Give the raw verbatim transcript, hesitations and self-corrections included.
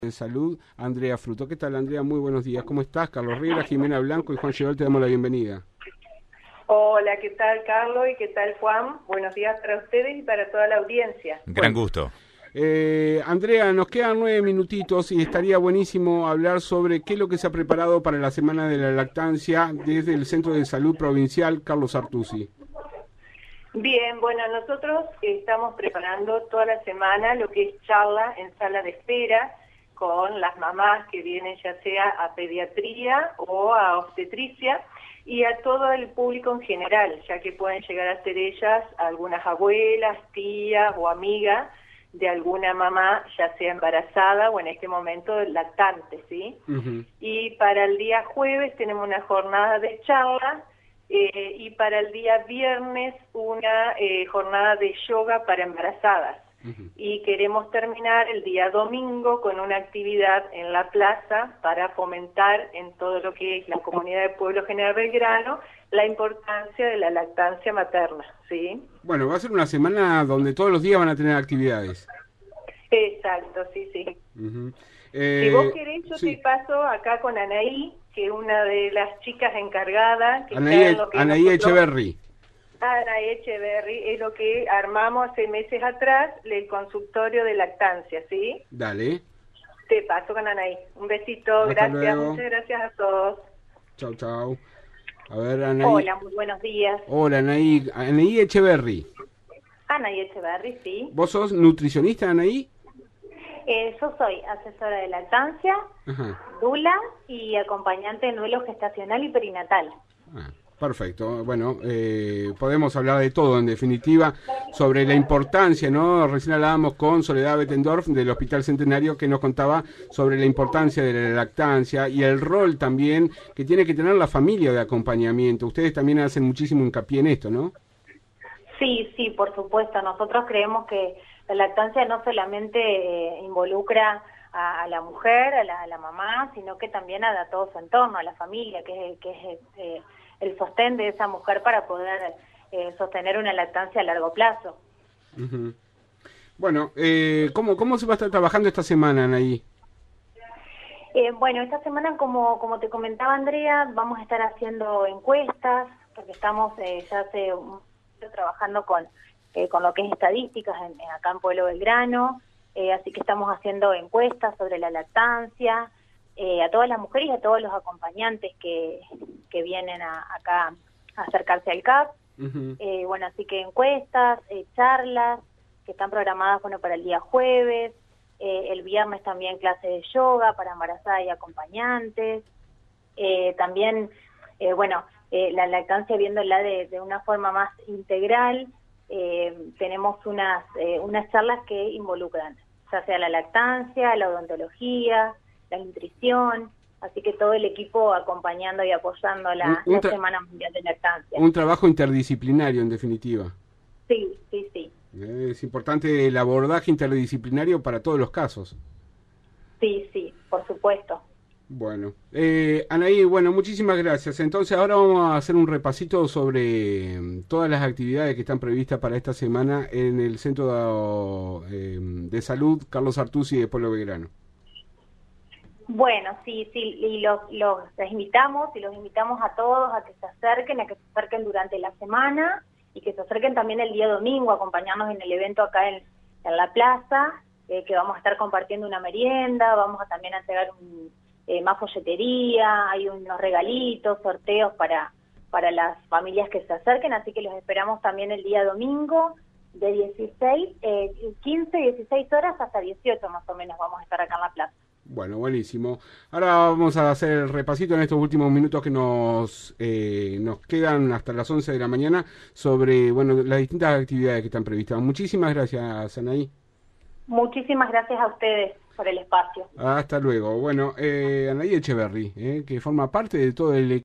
de Salud, Andrea Fruto. ¿Qué tal, Andrea? Muy buenos días. ¿Cómo estás? Carlos Riera, Jimena Blanco y Juan Lleval, te damos la bienvenida. Hola, ¿qué tal, Carlos? ¿Y qué tal, Juan? Buenos días para ustedes y para toda la audiencia. Gran Bueno, gusto. Eh, Andrea, nos quedan nueve minutitos y estaría buenísimo hablar sobre qué es lo que se ha preparado para la Semana de la Lactancia desde el Centro de Salud Provincial Carlos Artusi. Bien, bueno, nosotros estamos preparando toda la semana lo que es charla en sala de espera con las mamás que vienen ya sea a pediatría o a obstetricia y a todo el público en general, ya que pueden llegar a ser ellas algunas abuelas, tías o amigas de alguna mamá, ya sea embarazada o en este momento lactante, ¿sí? Uh-huh. Y para el día jueves tenemos una jornada de charla eh, y para el día viernes una eh, jornada de yoga para embarazadas. Uh-huh. Y queremos terminar el día domingo con una actividad en la plaza para fomentar en todo lo que es la comunidad de Pueblo General Belgrano la importancia de la lactancia materna, ¿sí? Bueno, va a ser una semana donde todos los días van a tener actividades. Exacto, sí, sí. Uh-huh. eh, si vos querés, yo sí. te paso acá con Anaí, que es una de las chicas encargadas. Que Anaí, está en lo que Anaí nosotros... Echeverry. Anaí Echeverry es lo que armamos hace meses atrás, el consultorio de lactancia, ¿sí? Dale. Te paso con Anaí. Un besito, Hasta gracias, luego. muchas gracias a todos. Chau, chau. A ver, Anaí. Hola, muy buenos días. Hola, Anaí. Anaí Echeverry. Anaí Echeverry, sí. ¿Vos sos nutricionista, Anaí? Eh, yo soy asesora de lactancia, Ajá. dula y acompañante en duelo gestacional y perinatal. Ah, perfecto. Bueno, eh, podemos hablar de todo, en definitiva, sobre la importancia, ¿no? Recién hablábamos con Soledad Bettendorf del Hospital Centenario, que nos contaba sobre la importancia de la lactancia y el rol también que tiene que tener la familia de acompañamiento. Ustedes también hacen muchísimo hincapié en esto, ¿no? Sí, sí, por supuesto. Nosotros creemos que la lactancia no solamente eh, involucra a, a la mujer, a la, a la mamá, sino que también a, a todo su entorno, a la familia, que es, que es eh, el sostén de esa mujer para poder eh, sostener una lactancia a largo plazo. Uh-huh. Bueno, eh, ¿cómo, ¿cómo se va a estar trabajando esta semana, Anaí? Eh, bueno, esta semana, como, como te comentaba Andrea, vamos a estar haciendo encuestas, porque estamos eh, ya hace un trabajando con eh, con lo que es estadísticas en, en acá en Pueblo Belgrano, eh, así que estamos haciendo encuestas sobre la lactancia, eh, a todas las mujeres y a todos los acompañantes que, que vienen a, acá a acercarse al C A P. Uh-huh. eh, bueno, así que encuestas, eh, charlas, que están programadas bueno para el día jueves, eh, el viernes también clase de yoga para embarazadas y acompañantes, eh, también, eh, bueno, Eh, la lactancia viéndola de, de una forma más integral, eh, tenemos unas eh, unas charlas que involucran ya sea la lactancia, la odontología, la nutrición, así que todo el equipo acompañando y apoyando la, la Semana Mundial de Lactancia. Un trabajo interdisciplinario, en definitiva. Sí, sí, sí. Es importante el abordaje interdisciplinario para todos los casos. Sí, sí, por supuesto. Bueno, eh, Anaí, bueno, muchísimas gracias. Entonces ahora vamos a hacer un repasito sobre eh, todas las actividades que están previstas para esta semana en el Centro de, eh, de Salud Carlos Artusi de Pueblo Belgrano. Bueno, sí, sí, y los, los les invitamos y los invitamos a todos a que se acerquen, a que se acerquen durante la semana y que se acerquen también el día domingo a acompañarnos en el evento acá en, en la plaza, eh, que vamos a estar compartiendo una merienda, vamos a también a entregar un Eh, más folletería, hay unos regalitos, sorteos para para las familias que se acerquen, así que los esperamos también el día domingo de dieciséis, eh, quince, dieciséis horas hasta dieciocho más o menos vamos a estar acá en la plaza. Bueno, buenísimo. Ahora vamos a hacer el repasito en estos últimos minutos que nos eh, nos quedan hasta las once de la mañana sobre bueno las distintas actividades que están previstas. Muchísimas gracias, Anaí. Muchísimas gracias a ustedes por el espacio. Hasta luego. Bueno, eh, Anaí Echeverry, eh, que forma parte de todo el